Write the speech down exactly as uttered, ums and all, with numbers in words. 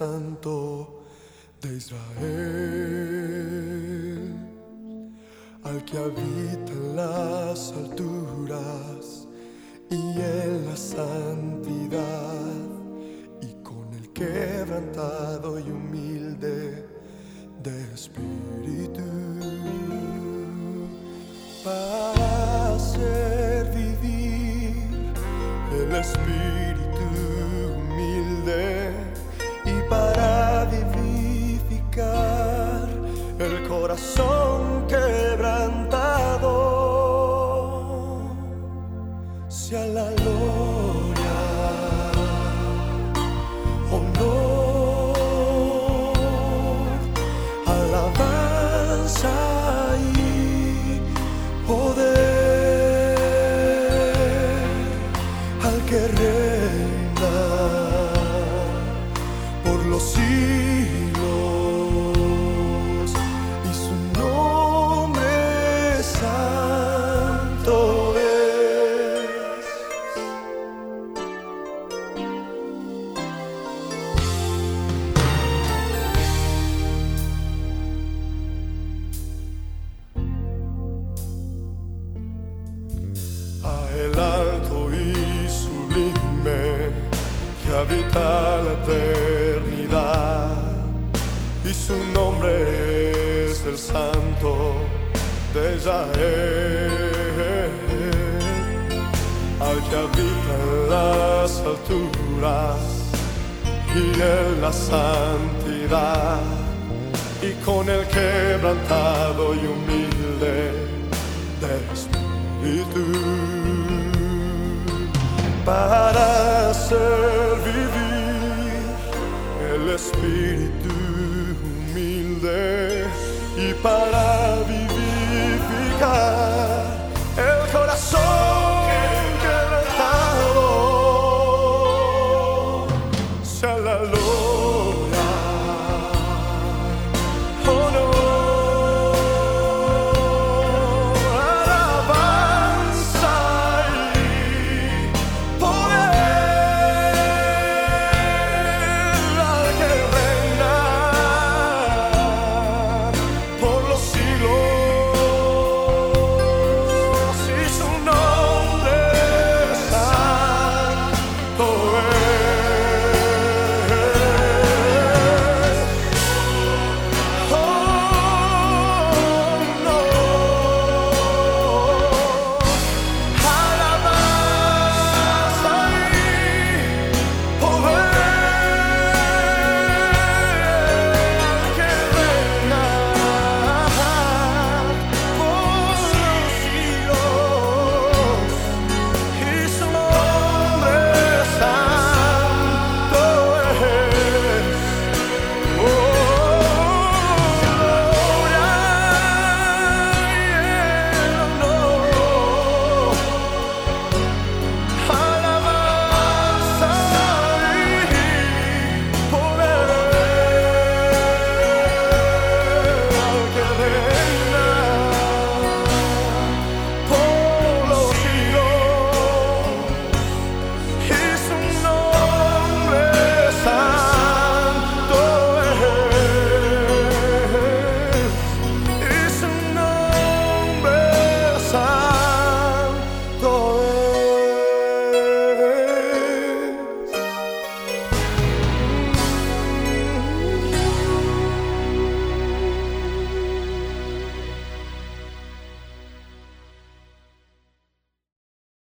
Santo de Israel, al que habita en las alturas y en la santidad, y con el quebrantado y humilde de espíritu, para hacer vivir el espíritu humilde y para vivificar el corazón quebrantado. Sea la gloria, honor, alabanza y poder al que reina por los siglos, y su nombre santo es. A el alto y sublime que habita la eternidad, y su nombre es el Santo de Israel, al que habita en las alturas y en la santidad, y con el quebrantado y humilde de espíritu, para hacer vivir el espíritu humilde y para vivificar